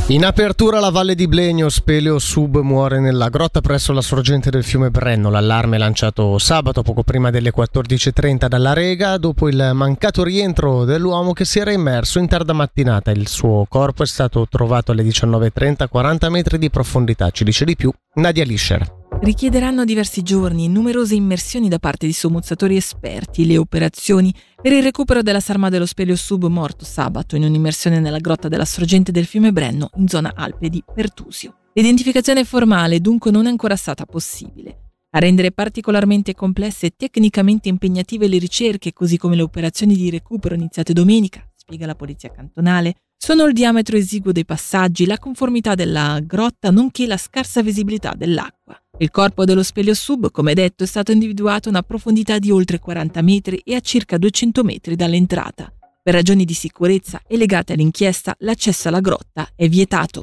In apertura la Valle di Blegno, Speleo Sub muore nella grotta presso la sorgente del fiume Brenno. L'allarme è lanciato sabato poco prima delle 14.30 dalla Rega dopo il mancato rientro dell'uomo che si era immerso in tarda mattinata. Il suo corpo è stato trovato alle 19.30 a 40 metri di profondità. Ci dice di più Nadia Lischer. Richiederanno diversi giorni e numerose immersioni da parte di sommozzatori esperti. Le operazioni per il recupero della salma dello Speleo Sub morto sabato in un'immersione nella grotta della sorgente del fiume Brenno in zona Alpe di Pertusio. L'identificazione formale dunque non è ancora stata possibile. A rendere particolarmente complesse e tecnicamente impegnative le ricerche, così come le operazioni di recupero iniziate domenica, spiega la polizia cantonale, sono il diametro esiguo dei passaggi, la conformità della grotta, nonché la scarsa visibilità dell'acqua. Il corpo dello Speleo Sub, come detto, è stato individuato a una profondità di oltre 40 metri e a circa 200 metri dall'entrata. Per ragioni di sicurezza e legate all'inchiesta, l'accesso alla grotta è vietato.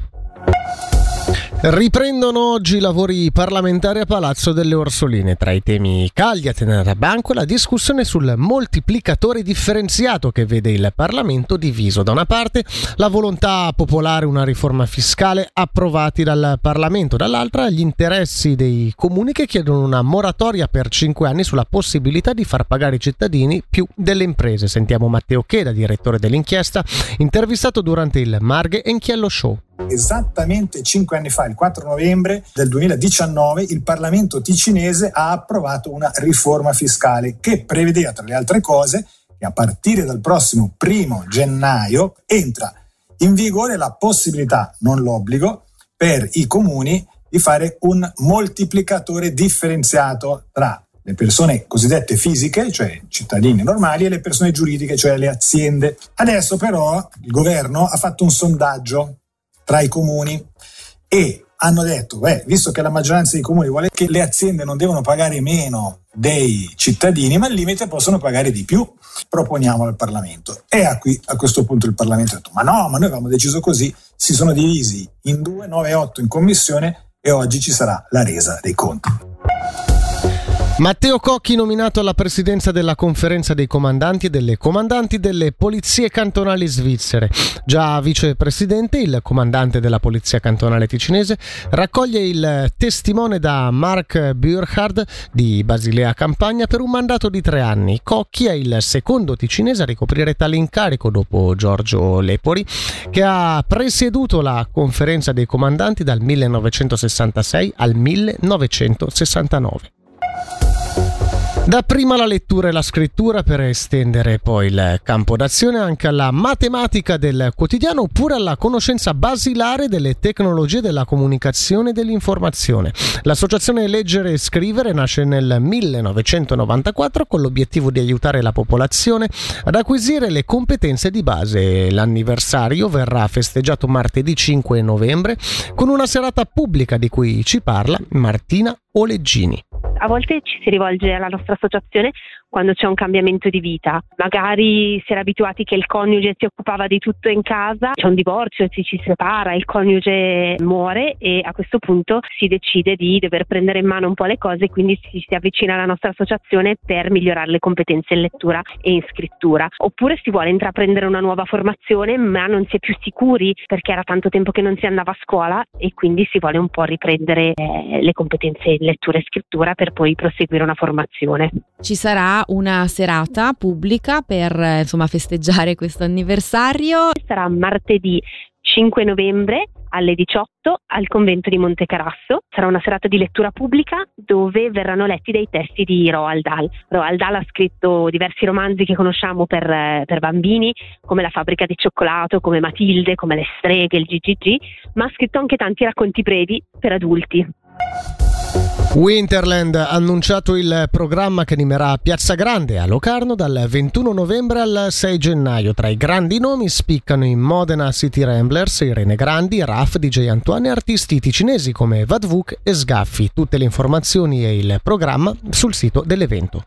Riprendono oggi i lavori parlamentari a Palazzo delle Orsoline. Tra i temi caldi a tenere a banco la discussione sul moltiplicatore differenziato che vede il Parlamento diviso. Da una parte la volontà popolare, una riforma fiscale approvati dal Parlamento, dall'altra gli interessi dei comuni che chiedono una moratoria per 5 anni sulla possibilità di far pagare i cittadini più delle imprese. Sentiamo Matteo Cheda, direttore dell'inchiesta, intervistato durante il Marghe Enchiello Show. Esattamente 5 anni fa, il 4 novembre del 2019, il Parlamento ticinese ha approvato una riforma fiscale che prevedeva, tra le altre cose, che a partire dal prossimo 1 gennaio entra in vigore la possibilità, non l'obbligo, per i comuni di fare un moltiplicatore differenziato tra le persone cosiddette fisiche, cioè cittadini normali, e le persone giuridiche, cioè le aziende. Adesso però il governo ha fatto un sondaggio tra i comuni e hanno detto, visto che la maggioranza dei comuni vuole che le aziende non devono pagare meno dei cittadini, ma al limite possono pagare di più, proponiamo al Parlamento. E a questo punto il Parlamento ha detto, ma noi avevamo deciso così, si sono divisi in 2, 9 e 8 in commissione e oggi ci sarà la resa dei conti. Matteo Cocchi nominato alla presidenza della conferenza dei comandanti e delle comandanti delle polizie cantonali svizzere. Già vicepresidente, il comandante della polizia cantonale ticinese raccoglie il testimone da Mark Burkhard di Basilea Campagna per un mandato di 3 anni. Cocchi è il secondo ticinese a ricoprire tale incarico dopo Giorgio Lepori, che ha presieduto la conferenza dei comandanti dal 1966 al 1969. Dapprima la lettura e la scrittura per estendere poi il campo d'azione anche alla matematica del quotidiano oppure alla conoscenza basilare delle tecnologie della comunicazione e dell'informazione. L'associazione Leggere e Scrivere nasce nel 1994 con l'obiettivo di aiutare la popolazione ad acquisire le competenze di base. L'anniversario verrà festeggiato martedì 5 novembre con una serata pubblica di cui ci parla Martina Oleggini. A volte ci si rivolge alla nostra associazione quando c'è un cambiamento di vita. Magari si era abituati che il coniuge si occupava di tutto in casa, c'è un divorzio, ci separa, il coniuge muore e a questo punto si decide di dover prendere in mano un po' le cose, quindi si avvicina alla nostra associazione per migliorare le competenze in lettura e in scrittura. Oppure si vuole intraprendere una nuova formazione ma non si è più sicuri perché era tanto tempo che non si andava a scuola e quindi si vuole un po' riprendere le competenze in lettura e scrittura per poi proseguire una formazione. Ci sarà una serata pubblica per festeggiare questo anniversario. Sarà martedì 5 novembre alle 18 al convento di Montecarasso. Sarà una serata di lettura pubblica dove verranno letti dei testi di Roald Dahl. Roald Dahl ha scritto diversi romanzi che conosciamo per bambini, come La fabbrica di cioccolato, come Matilde, come Le streghe, il GGG, ma ha scritto anche tanti racconti brevi per adulti. Winterland ha annunciato il programma che animerà Piazza Grande a Locarno dal 21 novembre al 6 gennaio. Tra i grandi nomi spiccano in Modena City Ramblers, Irene Grandi, Raf, DJ Antoine e artisti ticinesi come Vadvuk e Sgaffi. Tutte le informazioni e il programma sul sito dell'evento.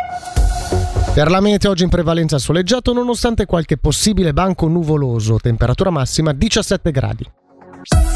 Per la mete oggi in prevalenza soleggiato nonostante qualche possibile banco nuvoloso, temperatura massima 17 gradi.